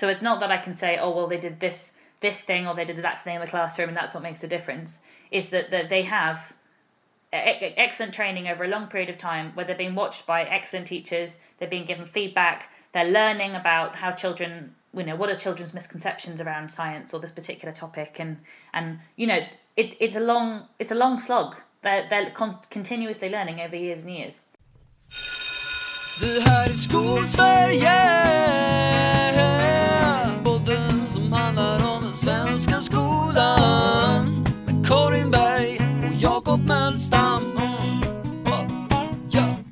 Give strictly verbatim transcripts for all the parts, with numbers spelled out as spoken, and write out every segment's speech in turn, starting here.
So it's not that I can say, oh, well, they did this this thing or they did that thing in the classroom and that's what makes the difference. It's that, that they have e- excellent training over a long period of time where they're being watched by excellent teachers, they're being given feedback, they're learning about how children, you know, what are children's misconceptions around science or this particular topic, and, and you know, it, it's a long it's a long slog. They're, they're con- continuously learning over years and years. Det här är Skolsverige, podden som handlar om den svenska skolan, med Karin Berg och Jakob Mölstam. Ja.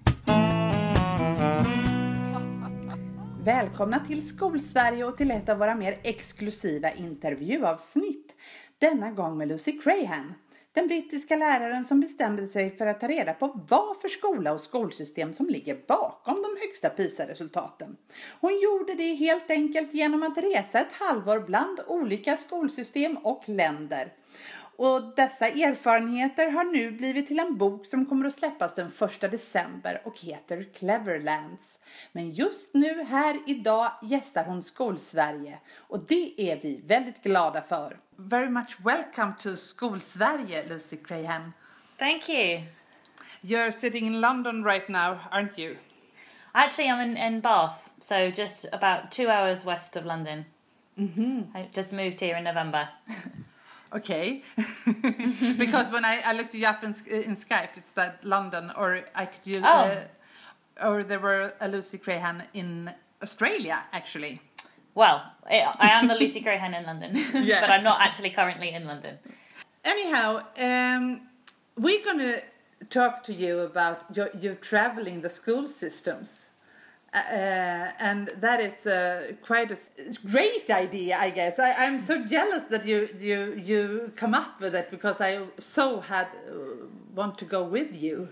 Välkomna till Skolsverige och till ett av våra mer exklusiva intervjuavsnitt. Denna gång med Lucy Crahan, den brittiska läraren som bestämde sig för att ta reda på vad för skola och skolsystem som ligger bakom de högsta PISA-resultaten. Hon gjorde det helt enkelt genom att resa ett halvår bland olika skolsystem och länder. Och dessa erfarenheter har nu blivit till en bok som kommer att släppas den första december och heter Cleverlands. Men just nu här idag gästar hon Skolsverige och det är vi väldigt glada för. Very much welcome to Skolsverige, Lucy Crahan. Thank you. You're sitting in London right now, aren't you? Actually, I'm in, in Bath, so just about two hours west of London. Mm-hmm. I just moved here in November. Okay, because when I, I looked you up in, in Skype, it's that London, or I could use, oh. uh, or there were a Lucy Crahan in Australia, actually. Well, it, I am the Lucy Crahan in London, yeah. but I'm not actually currently in London. Anyhow, um, we're going to talk to you about your, your traveling the school systems. Uh, and that is uh, quite a great idea, I guess. I, I'm so jealous that you you you come up with it because I so had uh, want to go with you.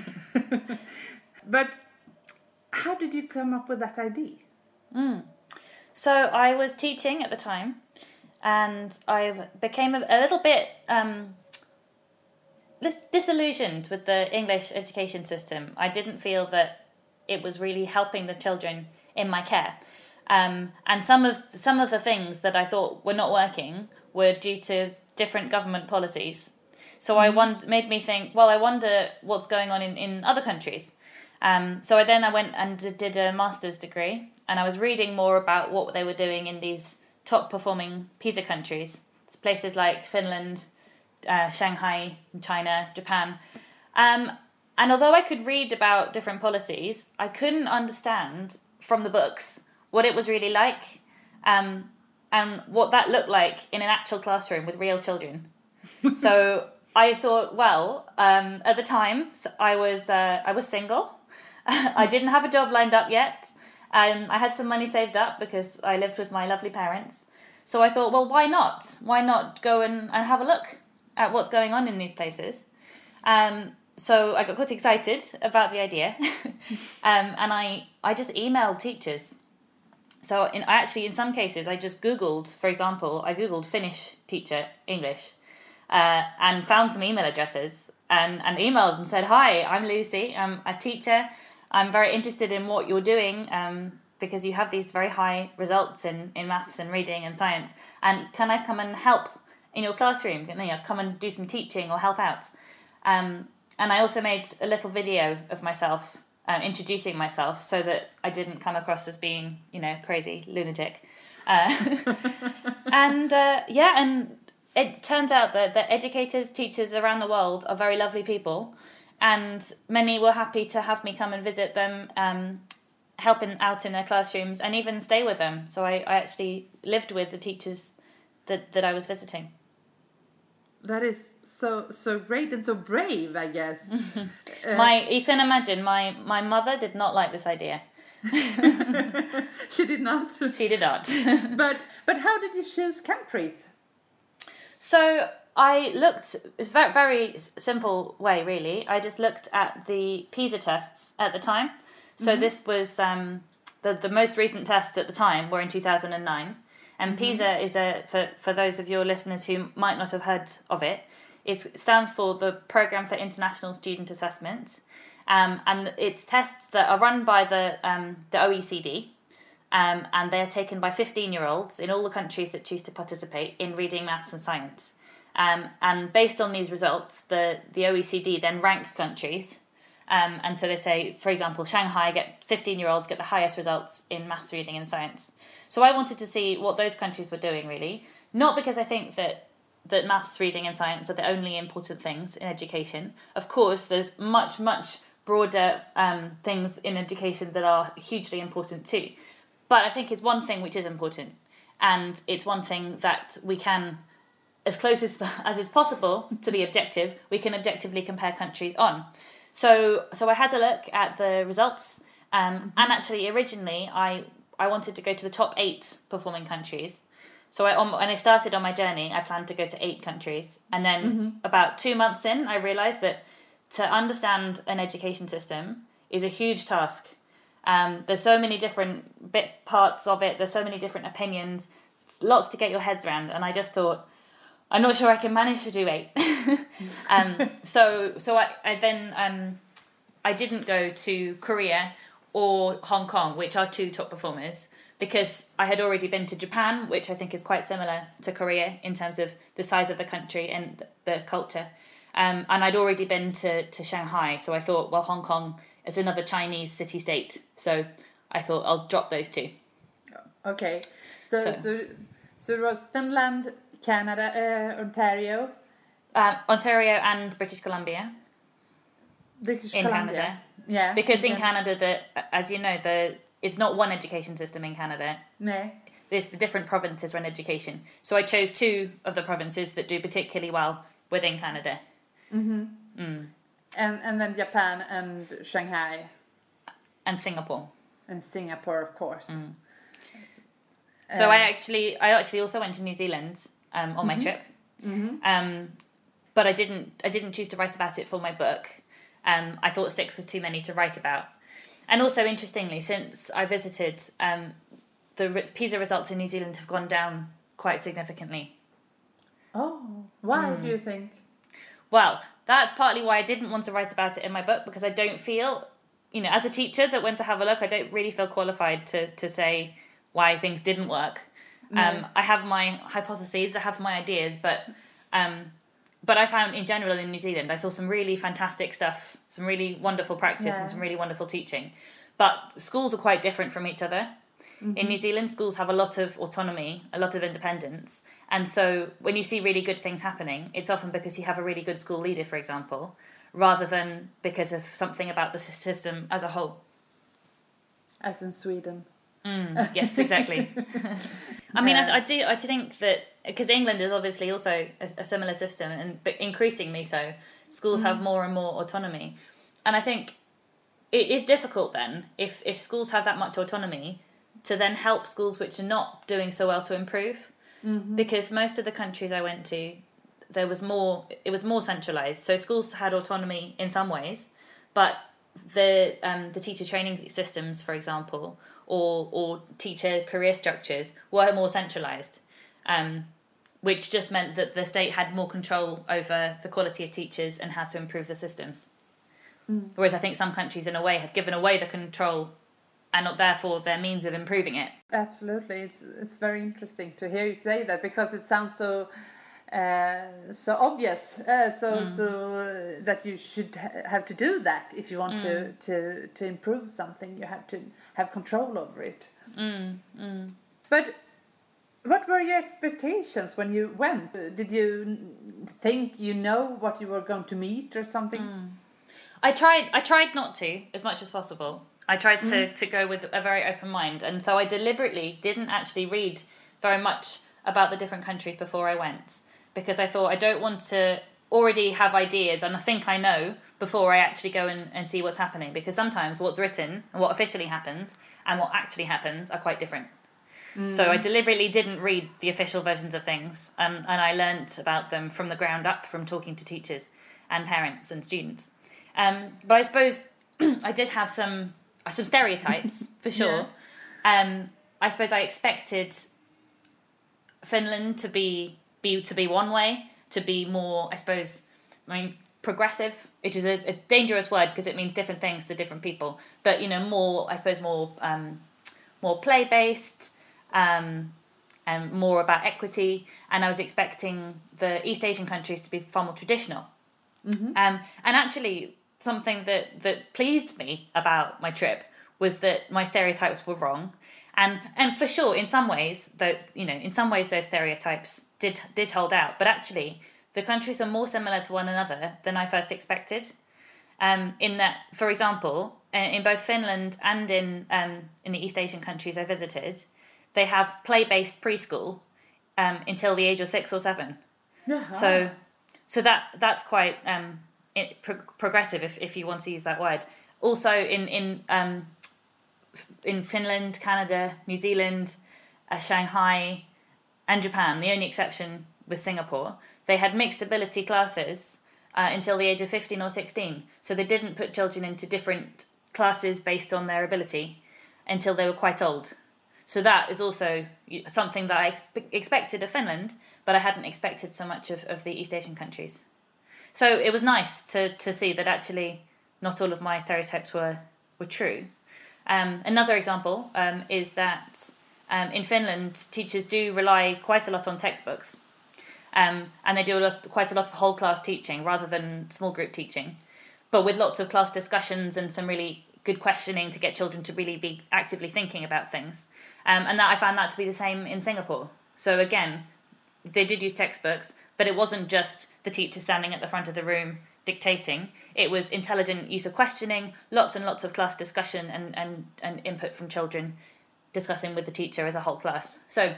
But how did you come up with that idea? Mm. So I was teaching at the time, and I became a, a little bit um, disillusioned with the English education system. I didn't feel that it was really helping the children in my care. Um, and some of some of the things that I thought were not working were due to different government policies. So mm-hmm. I won- made me think, well, I wonder what's going on in, in other countries. Um, so I, then I went and did a master's degree, and I was reading more about what they were doing in these top-performing PISA countries. It's places like Finland, uh, Shanghai, China, Japan. Um, And although I could read about different policies, I couldn't understand from the books what it was really like, um, and what that looked like in an actual classroom with real children. So I thought, well, um, at the time I was uh, I was single. I didn't have a job lined up yet. Um, I had some money saved up because I lived with my lovely parents. So I thought, well, why not? Why not go and, and have a look at what's going on in these places? Um, So I got quite excited about the idea, um, and I, I just emailed teachers. So in, I actually, in some cases, I just Googled, for example, I Googled Finnish teacher English, uh, and found some email addresses, and, and emailed and said, hi, I'm Lucy, I'm a teacher, I'm very interested in what you're doing, um, because you have these very high results in, in maths and reading and science, and can I come and help in your classroom? Can I come and do some teaching or help out? Um, And I also made a little video of myself, um, introducing myself, so that I didn't come across as being, you know, crazy lunatic. Uh, and uh, yeah, and it turns out that the educators, teachers around the world are very lovely people, and many were happy to have me come and visit them, um, helping out in their classrooms, and even stay with them. So I, I actually lived with the teachers that, that I was visiting. That is so so great and so brave, I guess. uh, my you can imagine my my mother did not like this idea. She did not. She did not. but but how did you choose countries? So I looked. It's a very very simple way, really. I just looked at the PISA tests at the time. So mm-hmm. this was um, the the most recent tests at the time were in two thousand nine. And mm-hmm. PISA is a for for those of your listeners who might not have heard of it. It stands for the Program for International Student Assessment, um, and it's tests that are run by the um, the O E C D, um, and they are taken by fifteen-year-olds in all the countries that choose to participate in reading, maths and science. Um, and based on these results, the, the O E C D then rank countries. Um, and so they say, for example, Shanghai get fifteen-year-olds get the highest results in maths, reading and science. So I wanted to see what those countries were doing, really. Not because I think that, that maths, reading and science are the only important things in education. Of course, there's much, much broader um, things in education that are hugely important too. But I think it's one thing which is important. And it's one thing that we can, as close as, as is possible to be objective, we can objectively compare countries on. So so I had a look at the results, um, mm-hmm. and actually originally I I wanted to go to the top eight performing countries. So I, on, when I started on my journey, I planned to go to eight countries. And then mm-hmm. about two months in, I realised that to understand an education system is a huge task. Um, there's so many different bit parts of it. There's so many different opinions, lots to get your heads around. And I just thought, I'm not sure I can manage to do eight. um, so so I, I then um, I didn't go to Korea or Hong Kong, which are two top performers, because I had already been to Japan, which I think is quite similar to Korea in terms of the size of the country and the culture. Um, and I'd already been to, to Shanghai, so I thought, well, Hong Kong is another Chinese city-state. So I thought I'll drop those two. Okay. So so, so, so it was Finland, Canada, uh, Ontario, um, Ontario, and British Columbia. British in Columbia. Canada, yeah. Because in yeah. Canada, the as you know, the it's not one education system in Canada. No, it's the different provinces run education. So I chose two of the provinces that do particularly well within Canada. Mm-hmm. Mm. And and then Japan and Shanghai, and Singapore, and Singapore, of course. Mm. So um, I actually I actually also went to New Zealand. Um, on mm-hmm. my trip, mm-hmm. um, but I didn't. I didn't choose to write about it for my book. Um, I thought six was too many to write about, and also interestingly, since I visited, um, the PISA results in New Zealand have gone down quite significantly. Oh, why mm. do you think? Well, that's partly why I didn't want to write about it in my book, because I don't feel, you know, as a teacher that went to have a look, I don't really feel qualified to to say why things didn't work. No. Um, I have my hypotheses, I have my ideas, but um, but I found in general in New Zealand, I saw some really fantastic stuff, some really wonderful practice yeah. and some really wonderful teaching. But schools are quite different from each other. Mm-hmm. In New Zealand, schools have a lot of autonomy, a lot of independence. And so when you see really good things happening, it's often because you have a really good school leader, for example, rather than because of something about the system as a whole. As in Sweden. Mm, yes, exactly. I mean, I, I do. I think that because England is obviously also a, a similar system, and but increasingly so, schools mm. have more and more autonomy, and I think it is difficult then if if schools have that much autonomy to then help schools which are not doing so well to improve, mm-hmm. because most of the countries I went to, there was more. It was more centralized, so schools had autonomy in some ways, but the um, the teacher training systems, for example, or or teacher career structures were more centralized, um, which just meant that the state had more control over the quality of teachers and how to improve the systems. Mm. Whereas I think some countries, in a way, have given away the control and not therefore their means of improving it. Absolutely, it's it's very interesting to hear you say that, because it sounds so. Uh, so obvious, uh, so mm. so uh, that you should ha- have to do that if you want mm. to, to to improve something. You have to have control over it. Mm. Mm. But what were your expectations when you went? Did you think you know what you were going to meet or something? Mm. I tried. I tried not to as much as possible. I tried to, mm. to go with a very open mind, and so I deliberately didn't actually read very much about the different countries before I went. Because I thought I don't want to already have ideas and I think I know before I actually go and, and see what's happening. Because sometimes what's written and what officially happens and what actually happens are quite different. Mm. So I deliberately didn't read the official versions of things. And, and I learnt about them from the ground up from talking to teachers and parents and students. Um, but I suppose I did have some some stereotypes, for sure. Yeah. Um, I suppose I expected Finland to be... be to be one way, to be more, I suppose, I mean, progressive, which is a, a dangerous word because it means different things to different people. But, you know, more, I suppose, more um, more play-based, um, and more about equity, and I was expecting the East Asian countries to be far more traditional. Mm-hmm. Um, and actually, something that, that pleased me about my trip was that my stereotypes were wrong. And and for sure, in some ways, that you know, in some ways those stereotypes did did hold out. But actually, the countries are more similar to one another than I first expected. Um, in that, for example, in both Finland and in um, in the East Asian countries I visited, they have play-based preschool um, until the age of six or seven. Uh-huh. So, so that that's quite um, it, pro- progressive, if if you want to use that word. Also, in in um, in Finland, Canada, New Zealand, uh, Shanghai, and Japan, the only exception was Singapore, they had mixed ability classes uh, until the age of fifteen or sixteen. So they didn't put children into different classes based on their ability until they were quite old. So that is also something that I ex- expected of Finland, but I hadn't expected so much of, of the East Asian countries. So it was nice to, to see that actually not all of my stereotypes were, were true. Um, another example um, is that um, in Finland, teachers do rely quite a lot on textbooks. Um, and they do a lot, quite a lot of whole class teaching rather than small group teaching, but with lots of class discussions and some really good questioning to get children to really be actively thinking about things. Um, and that I found that to be the same in Singapore. So again, they did use textbooks, but it wasn't just the teacher standing at the front of the room dictating. It was intelligent use of questioning, lots and lots of class discussion and, and, and input from children discussing with the teacher as a whole class. So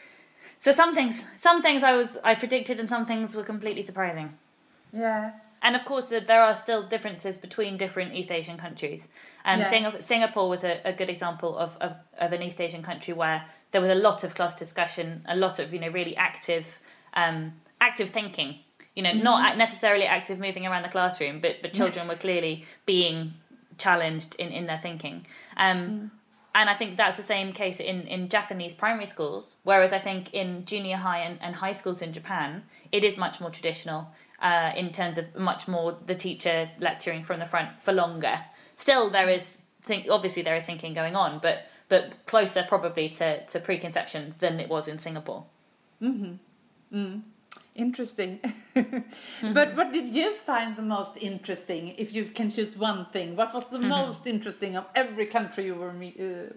so some things some things I was I predicted and some things were completely surprising. Yeah. And of course, the, there are still differences between different East Asian countries. Um, yeah. Singapore, Singapore was a, a good example of, of, of an East Asian country where there was a lot of class discussion, a lot of you know really active um, active thinking. You know, mm-hmm. not necessarily active moving around the classroom, but but children were clearly being challenged in, in their thinking. Um, mm. And I think that's the same case in, in Japanese primary schools, whereas I think in junior high and, and high schools in Japan, it is much more traditional uh, in terms of much more the teacher lecturing from the front for longer. Still, there is, think, obviously there is thinking going on, but but closer probably to, to preconceptions than it was in Singapore. Mm-hmm. Mm. Interesting. mm-hmm. But what did you find the most interesting, if you can choose one thing? What was the mm-hmm. most interesting of every country you were meet? Uh...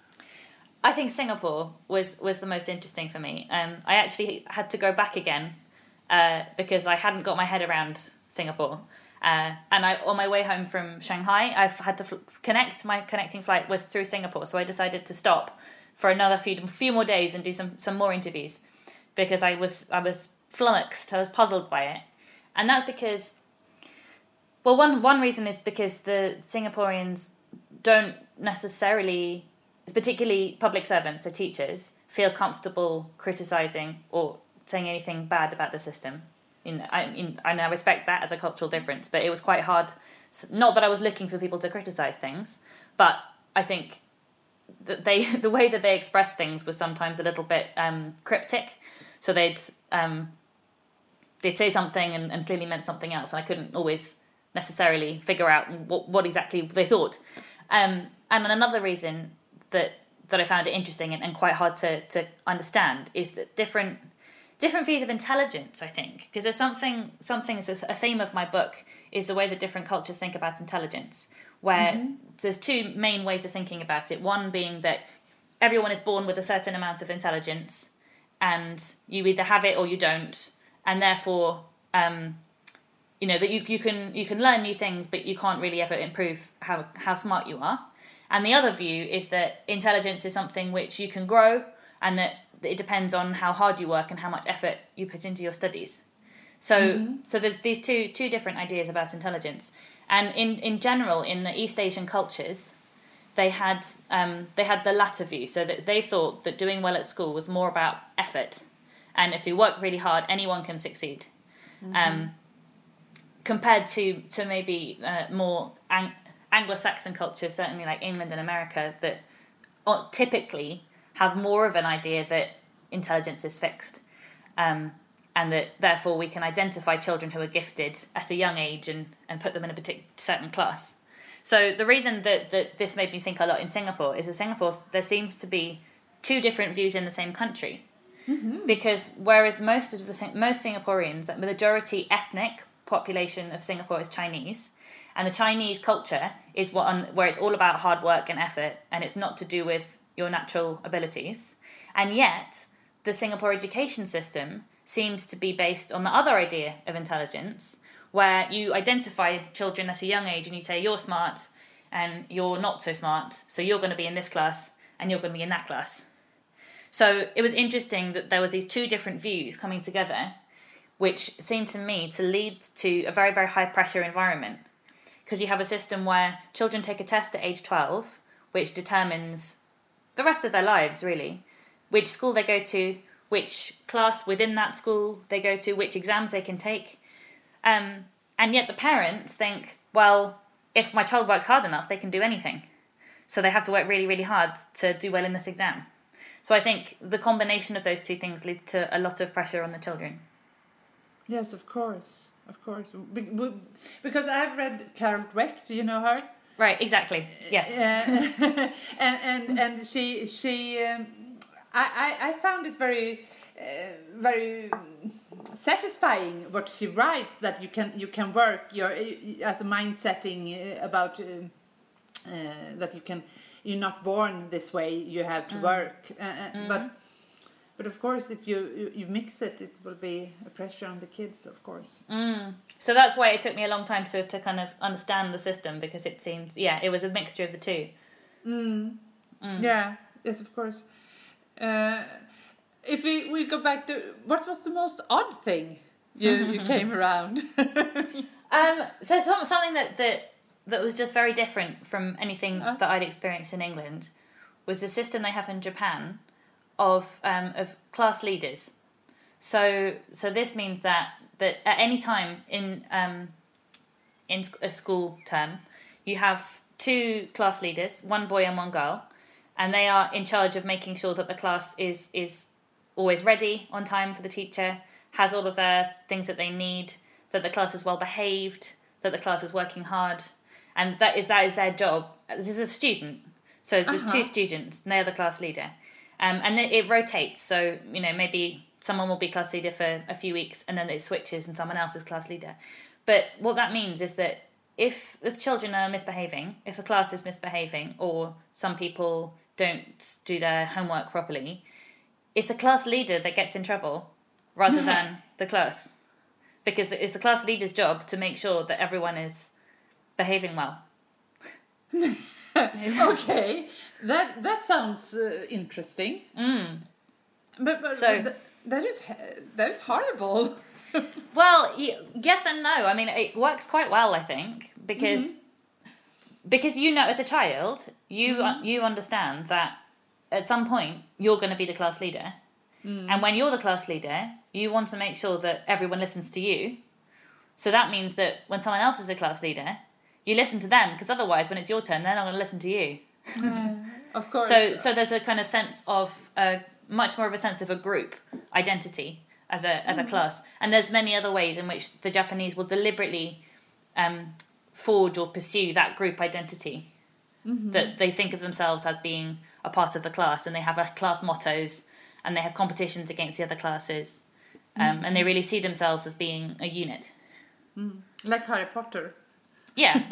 I think Singapore was, was the most interesting for me. Um, I actually had to go back again uh, because I hadn't got my head around Singapore. Uh, and I, on my way home from Shanghai, I had to f- connect. My connecting flight was through Singapore, so I decided to stop for another few few more days and do some, some more interviews because I was I was. flummoxed. I was puzzled by it, and that's because, well, one one reason is because the Singaporeans don't necessarily, particularly public servants, the teachers, feel comfortable criticising or saying anything bad about the system. In I in and I respect that as a cultural difference, but it was quite hard. Not that I was looking for people to criticise things, but I think that they the way that they expressed things was sometimes a little bit um, cryptic. So they'd um, they'd say something and, and clearly meant something else, and I couldn't always necessarily figure out what, what exactly they thought. Um, and then another reason that that I found it interesting and, and quite hard to, to understand is that different different views of intelligence, I think, because there's something something is a theme of my book is the way that different cultures think about intelligence, where mm-hmm. there's two main ways of thinking about it. One being that everyone is born with a certain amount of intelligence, and you either have it or you don't, and therefore, um, you know, that you, you can you can learn new things, but you can't really ever improve how how smart you are. And the other view is that intelligence is something which you can grow, and that it depends on how hard you work and how much effort you put into your studies. So mm-hmm. so there's these two two different ideas about intelligence. And in, in general, in the East Asian cultures, they had um, they had the latter view, so that they thought that doing well at school was more about effort, and if you work really hard, anyone can succeed. Mm-hmm. Um, compared to to maybe uh, more ang- Anglo-Saxon cultures, certainly like England and America, that typically have more of an idea that intelligence is fixed, um, and that therefore we can identify children who are gifted at a young age and, and put them in a particular certain class. So the reason that, that this made me think a lot in Singapore is in Singapore there seems to be two different views in the same country. Mm-hmm. Because whereas most of the most Singaporeans, the majority ethnic population of Singapore is Chinese, and the Chinese culture is what on, where it's all about hard work and effort, and it's not to do with your natural abilities. And yet, the Singapore education system seems to be based on the other idea of intelligence, where you identify children at a young age and you say you're smart and you're not so smart, so you're going to be in this class and you're going to be in that class. So it was interesting that there were these two different views coming together, which seemed to me to lead to a very, very high pressure environment. Because you have a system where children take a test at age twelve, which determines the rest of their lives, really. Which school they go to, which class within that school they go to, which exams they can take. Um, and yet the parents think, well, if my child works hard enough, they can do anything. So they have to work really, really hard to do well in this exam. So I think the combination of those two things lead to a lot of pressure on the children. Yes, of course, of course. Because I've read Carol Dweck. Do you know her? Right, exactly. Yes. Uh, and and and she she um, I, I I found it very uh, very satisfying what she writes, that you can you can work your as a mind setting about uh, uh, that you can. You're not born this way. You have to mm. work, uh, mm-hmm. but but of course, if you, you you mix it, it will be a pressure on the kids, of course. Mm. So that's why it took me a long time to to kind of understand the system, because it seems yeah it was a mixture of the two. Mm. Mm. Yeah. Yes, of course. Uh, if we, we go back to what was the most odd thing you you came around? um. So some, something that that. that was just very different from anything uh. that I'd experienced in England was the system they have in Japan of um, of class leaders. So so this means that, that at any time in um, in a school term, you have two class leaders, one boy and one girl, and they are in charge of making sure that the class is is always ready on time for the teacher, has all of their things that they need, that the class is well behaved, that the class is working hard. And that is that is their job. This is a student, so there's uh-huh. two students, and they're the class leader, um, and it, it rotates. So you know maybe someone will be class leader for a few weeks, and then it switches, and someone else is class leader. But what that means is that if the children are misbehaving, if a class is misbehaving, or some people don't do their homework properly, it's the class leader that gets in trouble rather than the class, because it's the class leader's job to make sure that everyone is behaving well. Okay, that that sounds uh, interesting. Mm. But, but, so but th- that is that is horrible. Well, yes and no. I mean, it works quite well, I think, because mm-hmm. because you know, as a child, you mm-hmm. you understand that at some point you're going to be the class leader, mm. and when you're the class leader, you want to make sure that everyone listens to you. So that means that when someone else is a class leader, you listen to them, because otherwise, when it's your turn, they're not going to listen to you. uh, of course. So, so there's a kind of sense of a much more of a sense of a group identity as a as a class, and there's many other ways in which the Japanese will deliberately um, forge or pursue that group identity. Mm-hmm. That they think of themselves as being a part of the class, and they have a class mottos, and they have competitions against the other classes, um, mm-hmm. and they really see themselves as being a unit. Mm. Like Harry Potter. Yeah.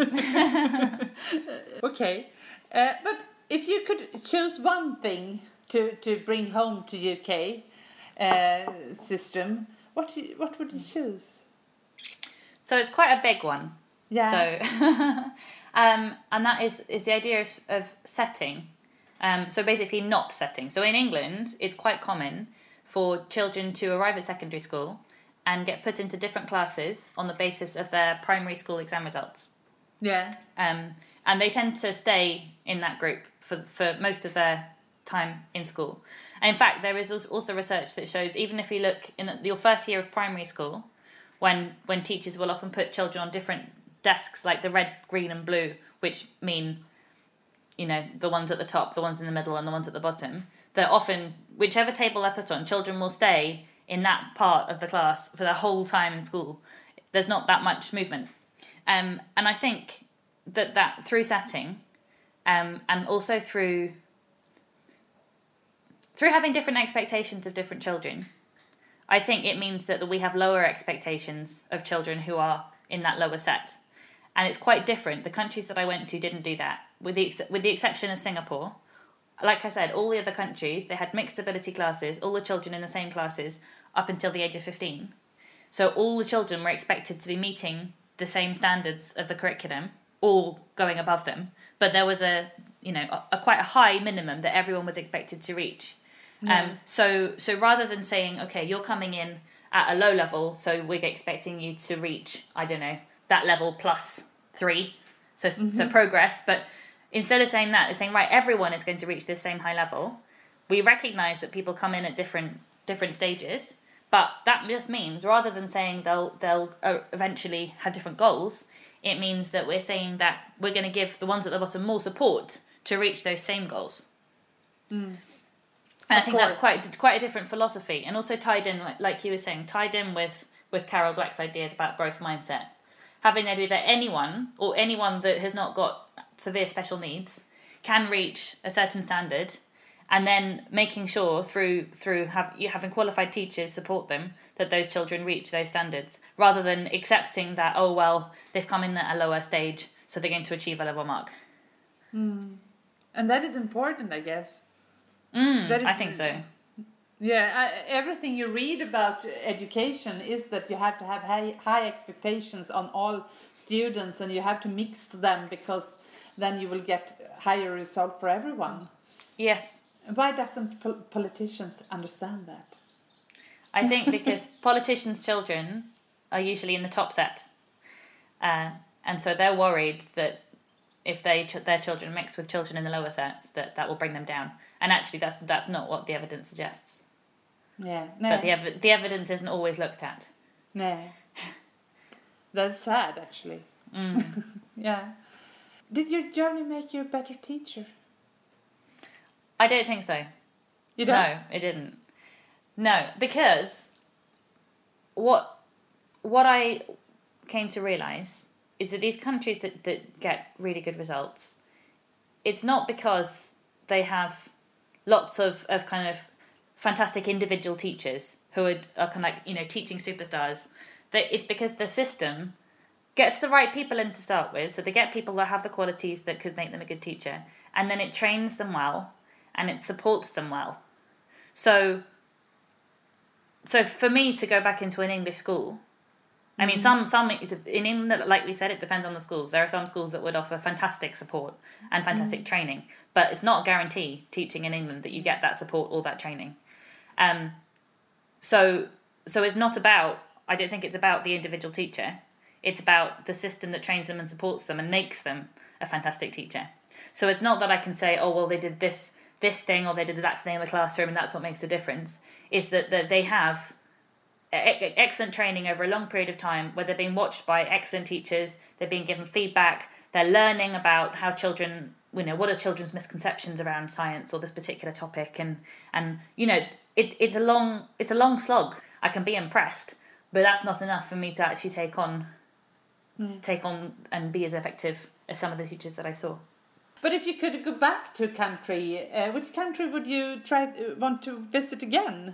Okay, uh, but if you could choose one thing to, to bring home to U K uh, system, what what would you choose? So it's quite a big one. Yeah. So, um, and that is is the idea of, of setting. Um, so basically not setting. So in England, it's quite common for children to arrive at secondary school and get put into different classes on the basis of their primary school exam results. Yeah. Um, and they tend to stay in that group for for most of their time in school. And in fact, there is also research that shows, even if you look in your first year of primary school, when when teachers will often put children on different desks, like the red, green and blue, which mean, you know, the ones at the top, the ones in the middle and the ones at the bottom, they're often, whichever table they're put on, children will stay in that part of the class for the whole time in school. There's not that much movement. Um, and I think that that through setting, um, and also through through having different expectations of different children, I think it means that, that we have lower expectations of children who are in that lower set. And it's quite different. The countries that I went to didn't do that, with the ex- with the exception of Singapore. Like I said, all the other countries, they had mixed ability classes, all the children in the same classes up until the age of fifteen. So all the children were expected to be meeting the same standards of the curriculum, all going above them. But there was a, you know, a, a quite a high minimum that everyone was expected to reach. Yeah. Um, so so rather than saying, okay, you're coming in at a low level, so we're expecting you to reach, I don't know, that level plus three, so mm-hmm. so progress. But instead of saying that, they're saying, right, everyone is going to reach this same high level. We recognise that people come in at different different stages, but that just means rather than saying they'll they'll eventually have different goals, it means that we're saying that we're going to give the ones at the bottom more support to reach those same goals. Mm. And I think that's quite quite a different philosophy, and also tied in, like, like you were saying, tied in with, with Carol Dweck's ideas about growth mindset. Having the idea that anyone, or anyone that has not got severe special needs, can reach a certain standard, and then making sure through through have you having qualified teachers support them that those children reach those standards, rather than accepting that, oh well, they've come in at a lower stage, so they're going to achieve a lower mark. Mm. And that is important, I guess. Mm, that is, I think so. Yeah, I, everything you read about education is that you have to have high, high expectations on all students, and you have to mix them, because then you will get higher result for everyone. Yes. Why doesn't pol- politicians understand that? I think because politicians' children are usually in the top set, uh, and so they're worried that if they ch- their children mix with children in the lower sets, that that will bring them down. And actually, that's that's not what the evidence suggests. Yeah, no. But the ev- the evidence isn't always looked at. No. That's sad, actually. Mm. Yeah. Did your journey make you a better teacher? I don't think so. You don't? No, it didn't. No, because what what I came to realise is that these countries that, that get really good results, it's not because they have lots of, of kind of fantastic individual teachers who are, are kind of like, you know, teaching superstars. That it's because the system gets the right people in to start with, so they get people that have the qualities that could make them a good teacher, and then it trains them well, and it supports them well. So, so for me to go back into an English school, I mean, some some in England, like we said, it depends on the schools. There are some schools that would offer fantastic support and fantastic mm. training, but it's not a guarantee teaching in England that you get that support or that training. Um, so so it's not about. I don't think it's about the individual teacher. It's about the system that trains them and supports them and makes them a fantastic teacher. So it's not that I can say, oh well, they did this this thing or they did that thing in the classroom and that's what makes the difference. It's that that they have excellent training over a long period of time where they're being watched by excellent teachers, they're being given feedback, they're learning about how children, you know, what are children's misconceptions around science or this particular topic, and and you know, it, it's a long it's a long slog. I can be impressed, but that's not enough for me to actually take on mm. take on and be as effective as some of the teachers that I saw. But if you could go back to a country, uh, which country would you try uh, want to visit again?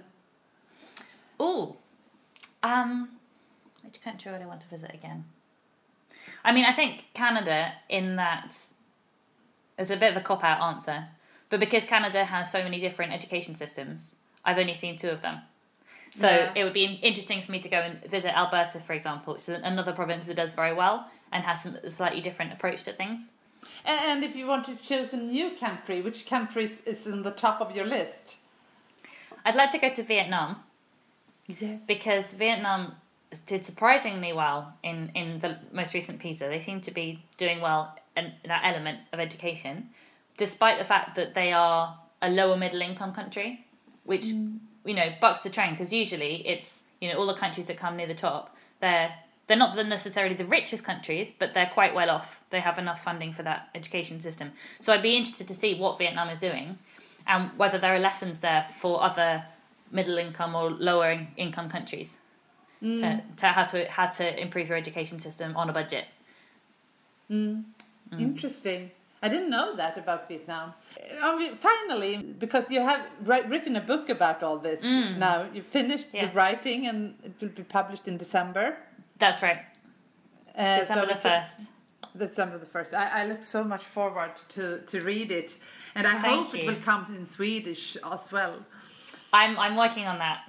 Oh, Um, which country would I want to visit again? I mean, I think Canada, in that it's a bit of a cop-out answer, but because Canada has so many different education systems, I've only seen two of them. So yeah. It would be interesting for me to go and visit Alberta, for example, which is another province that does very well and has some a slightly different approach to things. And if you want to choose a new country, which country is in the top of your list? I'd like to go to Vietnam. Yes. Because Vietnam did surprisingly well in, in the most recent PISA. They seem to be doing well in that element of education, despite the fact that they are a lower middle income country, which, mm. you know, bucks the trend, because usually it's, you know, all the countries that come near the top, they're they're not necessarily the richest countries, but they're quite well off. They have enough funding for that education system. So I'd be interested to see what Vietnam is doing and whether there are lessons there for other middle income or lower income countries mm. to, to how to how to improve your education system on a budget. Mm. Mm. Interesting. I didn't know that about Vietnam. Um, finally, because you have ri- written a book about all this mm. now, you finished yes. the writing and it will be published in December. That's right. Uh, December so the first. December the first. I, I look so much forward to, to read it, and I Thank hope you. it will come in Swedish as well. I'm I'm working on that.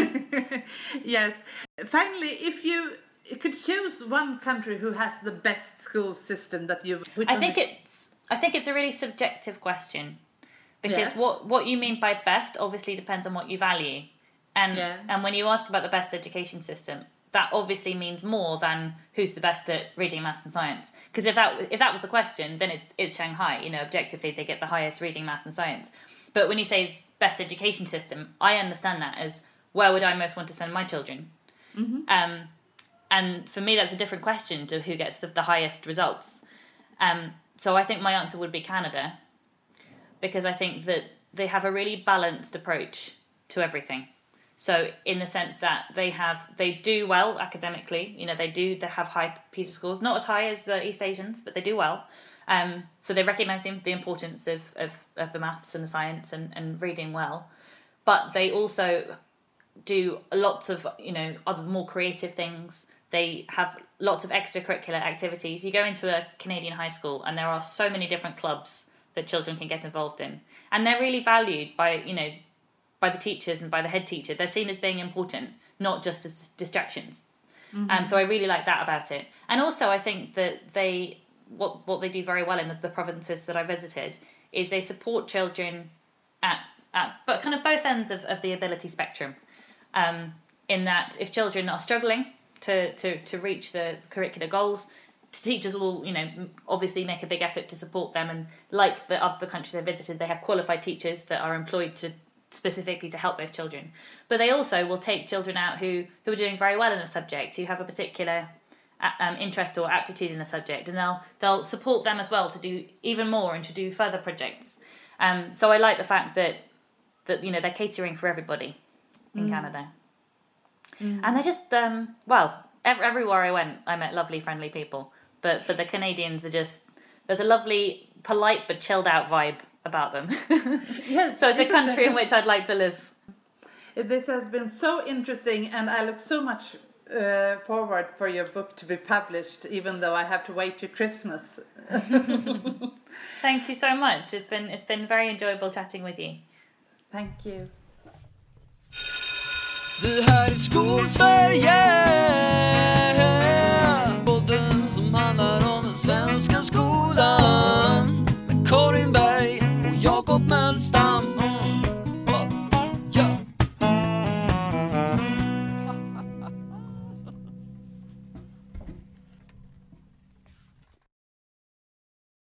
Yes. Finally, if you could choose one country who has the best school system that you, I think would... it's I think it's a really subjective question, because yeah. what what you mean by best obviously depends on what you value, and yeah. and when you ask about the best education system, that obviously means more than who's the best at reading, math, and science. Because if that if that was the question, then it's it's Shanghai. You know, objectively they get the highest reading, math, and science. But when you say best education system, I understand that as where would I most want to send my children. Mm-hmm. Um, and for me, that's a different question to who gets the, the highest results. Um, so I think my answer would be Canada, because I think that they have a really balanced approach to everything. So in the sense that they have, they do well academically, you know, they do, they have high PISA scores, not as high as the East Asians, but they do well. Um, so they recognise the, the importance of, of, of the maths and the science and, and reading well. But they also do lots of, you know, other more creative things. They have lots of extracurricular activities. You go into a Canadian high school and there are so many different clubs that children can get involved in. And they're really valued by, you know, by the teachers and by the head teacher. They're seen as being important, not just as distractions. Mm-hmm. Um, so I really like that about it. And also I think that they, what what they do very well in the, the provinces that I visited is they support children at, at but kind of both ends of, of the ability spectrum. Um, in that if children are struggling to, to, to reach the curricular goals, teachers will, you know, obviously make a big effort to support them. And like the other countries I visited, they have qualified teachers that are employed to specifically to help those children. But they also will take children out who, who are doing very well in a subject, who have a particular um, interest or aptitude in a subject, and they'll they'll support them as well to do even more and to do further projects. Um, so I like the fact that that you know they're catering for everybody in mm. Canada, mm. and they just um, well ev- everywhere I went, I met lovely, friendly people. But but the Canadians are just there's a lovely, polite but chilled out vibe about them. Yes, so it's a country in which I'd like to live. This has been so interesting, and I look so much uh, forward for your book to be published, even though I have to wait till Christmas. Thank you so much. It's been it's been very enjoyable chatting with you. Thank you. Det här är Skolsverige.